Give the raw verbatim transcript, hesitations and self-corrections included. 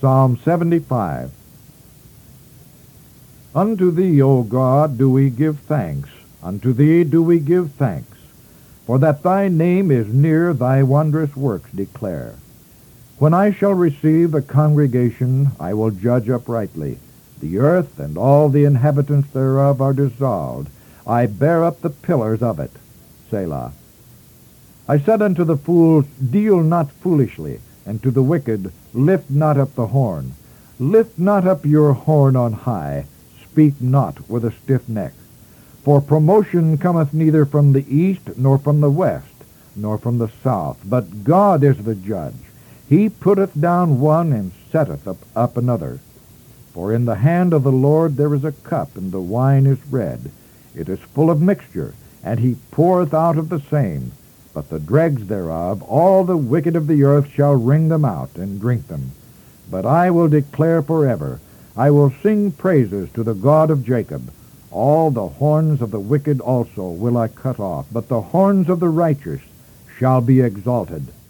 Psalm seventy-five. Unto thee, O God, do we give thanks, unto thee do we give thanks, for that thy name is near, thy wondrous works declare. When I shall receive the congregation, I will judge uprightly. The earth and all the inhabitants thereof are dissolved. I bear up the pillars of it. Selah. I said unto the fools, Deal not foolishly, and to the wicked, Lift not up the horn. Lift not up your horn on high, speak not with a stiff neck. For promotion cometh neither from the east, nor from the west, nor from the south, but God is the judge. He putteth down one, and setteth up, up another. For in the hand of the Lord there is a cup, and the wine is red. It is full of mixture, and he poureth out of the same. But the dregs thereof, all the wicked of the earth shall wring them out, and drink them. But I will declare forever, I will sing praises to the God of Jacob. All the horns of the wicked also will I cut off, but the horns of the righteous shall be exalted.